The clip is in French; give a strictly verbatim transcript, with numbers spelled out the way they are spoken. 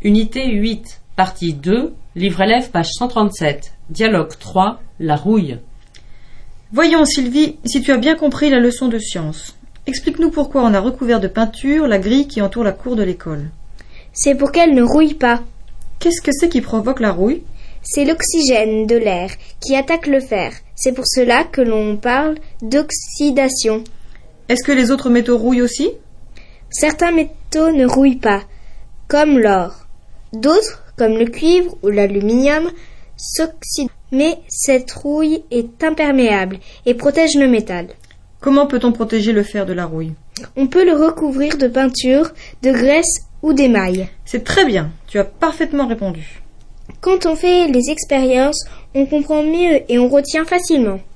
Unité huit, partie deux, livre élève, page cent trente-sept. Dialogue trois, la rouille. Voyons, Sylvie, si tu as bien compris la leçon de science. Explique-nous pourquoi on a recouvert de peinture la grille qui entoure la cour de l'école. C'est pour qu'elle ne rouille pas. Qu'est-ce que c'est qui provoque la rouille? C'est l'oxygène de l'air qui attaque le fer. C'est pour cela que l'on parle d'oxydation. Est-ce que les autres métaux rouillent aussi? Certains métaux ne rouillent pas, comme l'or. D'autres, comme le cuivre ou l'aluminium, s'oxydent. Mais cette rouille est imperméable et protège le métal. Comment peut-on protéger le fer de la rouille? On peut le recouvrir de peinture, de graisse ou d'émail. C'est très bien, tu as parfaitement répondu. Quand on fait les expériences, on comprend mieux et on retient facilement.